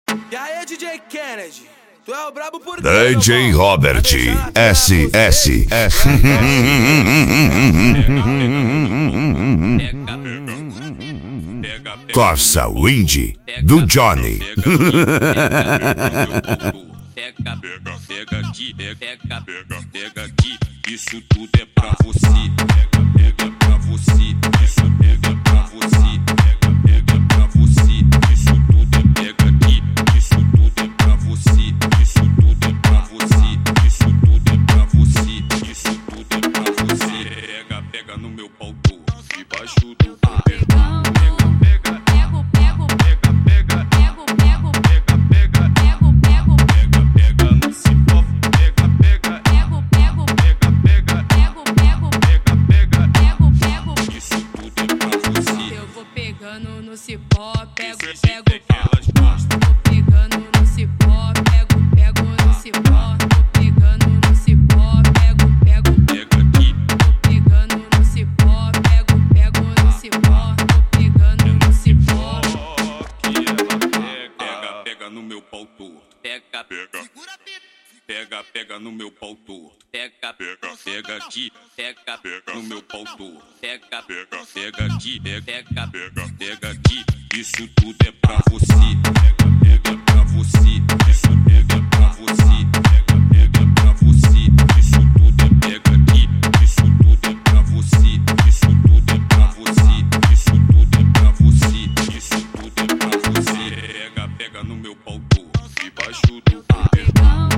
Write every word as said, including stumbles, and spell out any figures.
E aí, D J Kennedy? Tu é o brabo por D J Robert S S S. Corsa Wind do Johnny. Pega, pega, pega aqui, pega, pega, pega aqui. Isso tudo é pra você. Pega, pega pra você. Isso pega pra você. Pega, pega pra você. Isso tudo é pega aqui. Isso tudo é pra você. Isso tudo é pra você. Isso tudo é pra você. Isso tudo é pra você. Pega, pega no meu pau torto, debaixo do pé. No cipó, pego, pego, tô pegando no cipó, pego, pego no cipó, tô pegando no cipó, pego, pego, Pega aqui, tô pegando no cipó, pego, pego no cipó, tô pegando no cipó. que ela pega, pega, pega no meu pau torto. Pega, pega, pega, pega no meu pau torto. Pega, pega, pega aqui, pega, pega no meu pau torto. Pega, pega, pega aqui, pega, pega, pega aqui. Isso tudo é pra você. Pega, pega pra você. Isso pega pra você. Pega, pega pra você. Isso tudo é pega aqui. Isso tudo é pra você. Isso tudo é pra você. Isso tudo é pra você. Isso tudo é pra você. Pega, pega no meu pau torto, debaixo do pé.